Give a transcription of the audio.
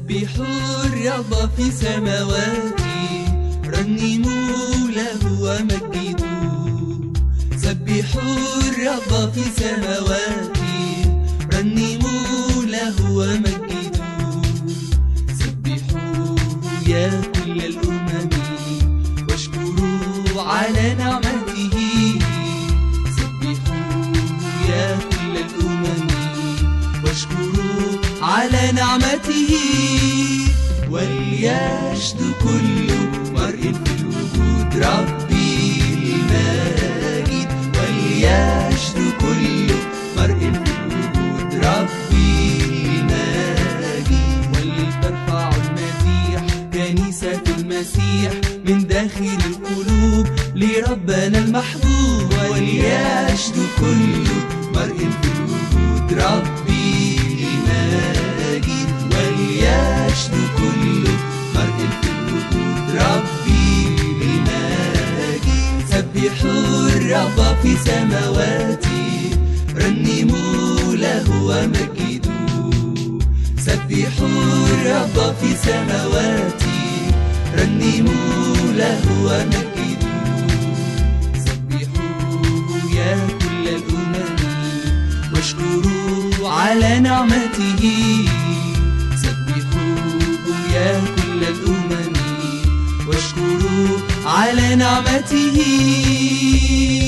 سبحوا الرب في سماواتي، رنموا له ومجدوه. سبحوا الرب في سماواتي، رنموا له ومجدوه. سبحوه يا كل الأمم واشكروا على نعمته. سبحوه يا كل الأمم واشكروا على نعمته. وليشد كل مرء في الوجود ربي الماجد. وليشد كل مرء في الوجود ربي الماجد. ولترفع المديح كنيسة المسيح من داخل القلوب لربنا المحبوب. وليشد كل مرء في الوجود ربي الماجد. وليشد كل مرء في الوجود ربي الماجد. سبحوا الرب في سماواتي، رنموا له ومجدوه. سبحوا الرب في سماواتي، رنموا له ومجدوه. سبحوه يا كل الأمم واشكروا على نعمته. سبحوه يا كل الأمم واشكروا على نعمته.